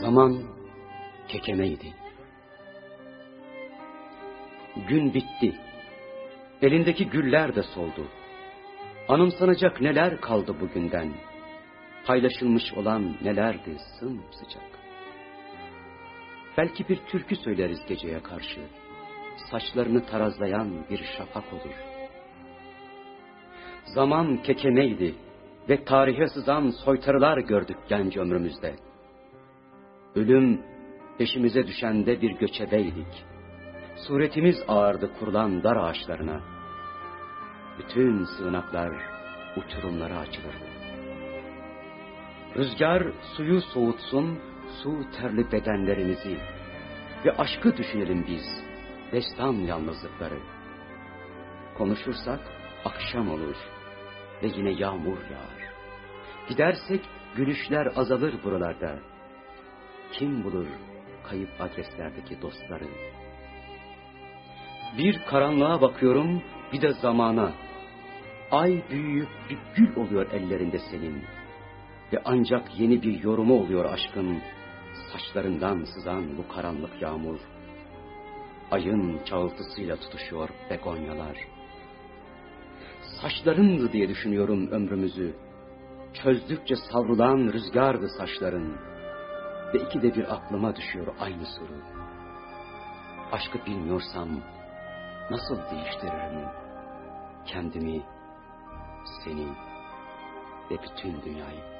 Zaman kekemeydi. Gün bitti. Elindeki güller de soldu. Anımsanacak neler kaldı bugünden. Paylaşılmış olan nelerdi sımsıcak. Belki bir türkü söyleriz geceye karşı. Saçlarını tarazlayan bir şafak olur. Zaman kekemeydi ve tarihe sızan soytarılar gördük genç ömrümüzde. Ölüm peşimize düşende bir göçebeydik. Suretimiz ağırdı kurulan dar ağaçlarına. Bütün sığınaklar uçurumlara açılırdı. Rüzgar suyu soğutsun, su terli bedenlerimizi ve aşkı düşünelim biz, destan yalnızlıkları. Konuşursak akşam olur ve yine yağmur yağar. Gidersek gülüşler azalır buralarda. Kim bulur kayıp adreslerdeki dostları? Bir karanlığa bakıyorum, bir de zamana. Ay büyüyüp bir gül oluyor ellerinde senin. Ve ancak yeni bir yorumu oluyor aşkın, saçlarından sızan bu karanlık yağmur. Ayın çağıltısıyla tutuşuyor begonyalar. Saçlarındı diye düşünüyorum ömrümüzü. Çözdükçe savrulan rüzgardı saçların. Ve ikide bir aklıma düşüyor aynı soru. Aşkı bilmiyorsam nasıl değiştiririm kendimi, seni ve bütün dünyayı?